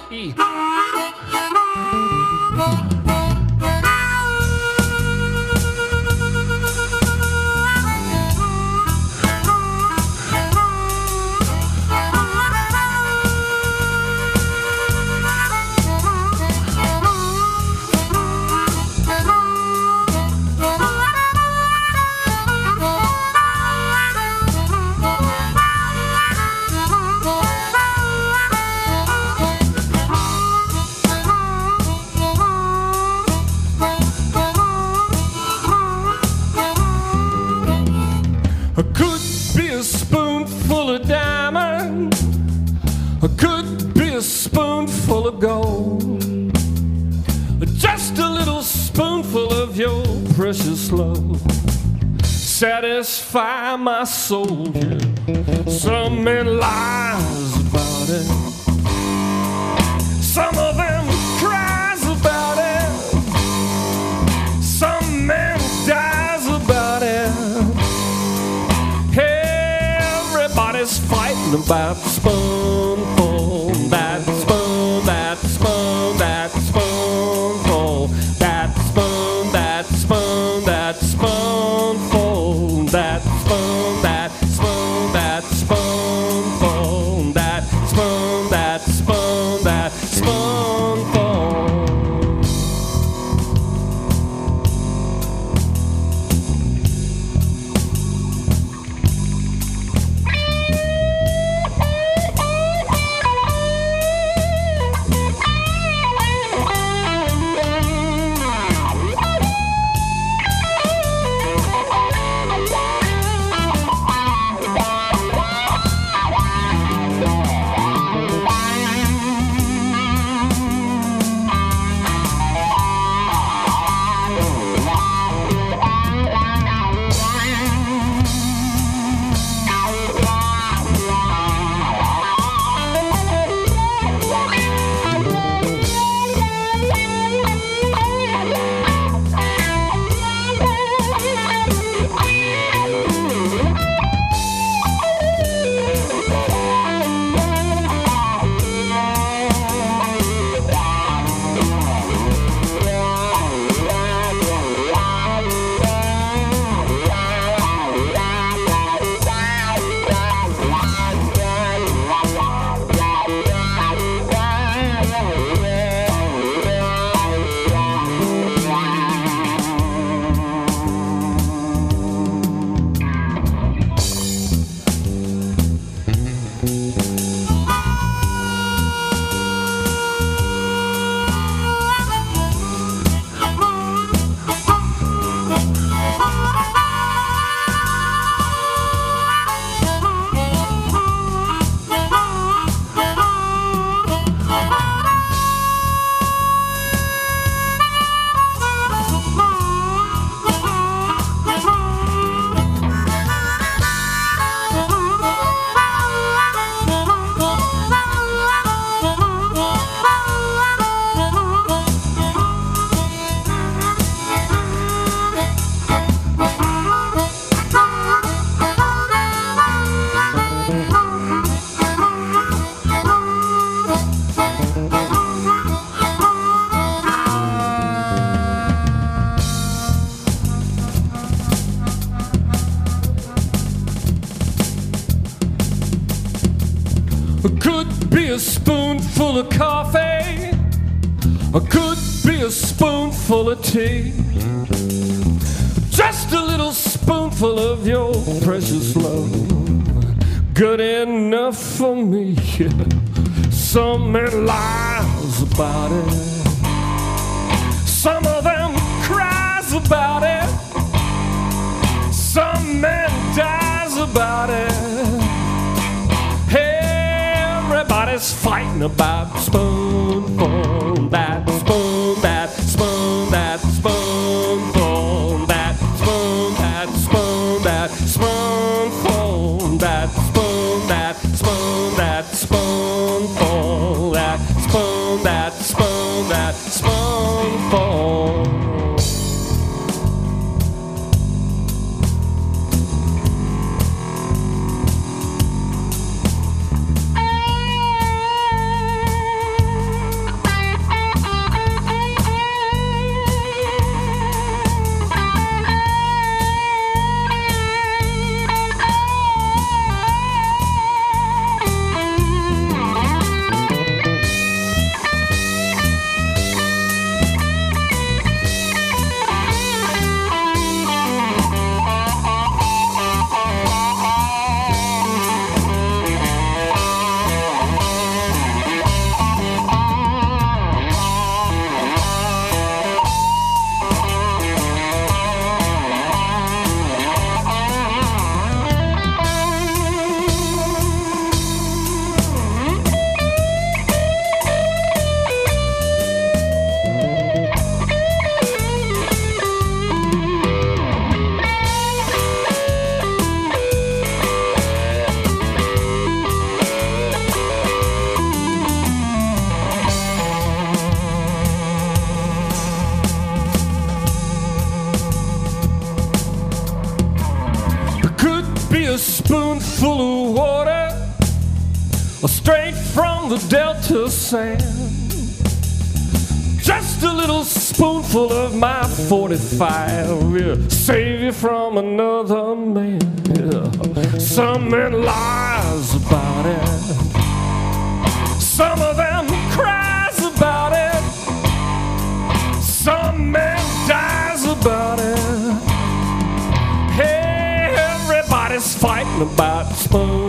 Could be a spoonful of gold, just a little spoonful of your precious love. Satisfy my soul, yeah. Some men lies about it, some of them cries about it, some man dies about it. Everybody's fighting about the spoonful, that spoon, that spoon, that spoonful, that spoon, that spoon, that spoonful, that spoon, that spoon, that spoonful, that spoon, that spoon, that spoonful. Could be a spoonful of coffee, or could be a spoonful of tea, just a little spoonful of your precious love, good enough for me. Some men lies about it, some of them cries about it, some man dies about it. Everybody's fighting about the spoonful, that spoon, that spoon, that spoonful, that spoon, that spoon, that spoonful, that spoon, that spoon, that spoonful, that spoon, that spoon, that spoonful. spoonful of water, straight from the Delta sand. Just a little spoonful of my 45 will save you from another man. Yeah. Some men lies about it, some of them cries about it, some man dies about it. Hey, everybody's fighting about spoon.